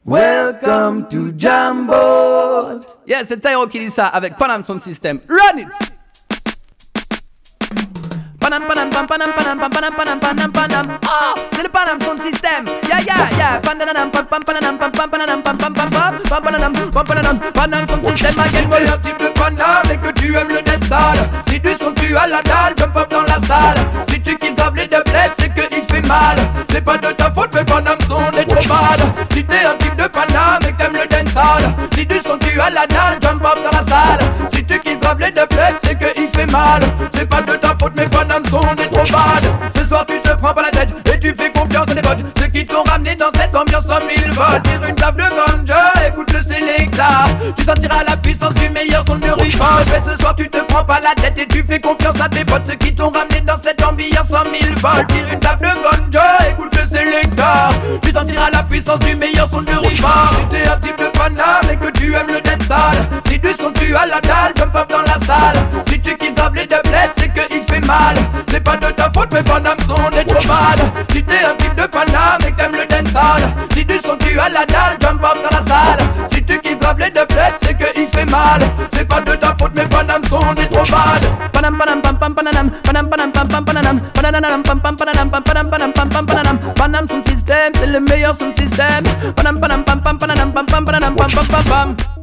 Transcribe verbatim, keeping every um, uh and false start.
Welcome to Jambo. Yes, c'est Tyro qui dit ça avec Panam Sound System. Run it! Panam panam pam panam panam pam panam panam panam panam. Oh, c'est le Panam Sound System. Yeah yeah yeah. Panam pam pam panam pam pam panam pam pam pam pam pam panam pam panam Panam Sound System again. Si t'es un type de Panam et que tu aimes le dancehall, si tu sens tu as la dalle, jump up dans la salle. Si tu kiffes les de bled, c'est que X fait mal. C'est pas de ta faute, mais Panam Sound est trop bad. Si t'es un type de Panam et que t'aimes le dancehall, si tu sens tu as la dalle, jump up dans la salle. Si tu kiffes les de bled, c'est que X fait mal. C'est pas de ta faute, mais Panam Sound est trop bad. Ce soir tu te prends pas la tête et tu fais confiance à tes potes, ceux qui t'ont ramené dans cette ambiance en mille volts. Tire une table de ganja, écoute le sélecta. Tu sentiras la puissance du meilleur son de rival. Ce soir tu te prends pas la tête et tu fais confiance à tes potes, ceux qui t'ont ramené dans cette ambiance en mille volts. Tire une table de ganja, écoute le sélecta. Tu sentiras la puissance du meilleur son de rival. Si t'es un type de Panam et que tu aimes le dancehall, si tu sens tu as la dalle, jump up dans la salle. Si tu kiffes les de bled, c'est que X fait mal. C'est pas de ta faute, mais Panam Sound est trop bad. Si t'es un type de Panam et que t'aimes le dancehall, si tu sens tu as la dalle, jump up dans la salle. Si tu kiffes les de bled, c'est que X fait mal. C'est pas de ta faute, mais Panam Sound est trop bad. Panam panam pam pam panam panam panam pam pam panam panam pam pam panam pam panam panam pam pam panam. Panam Sound System, c'est le meilleur sound system. Panam panam pam pam panam pam pam panam pam pam pam pam.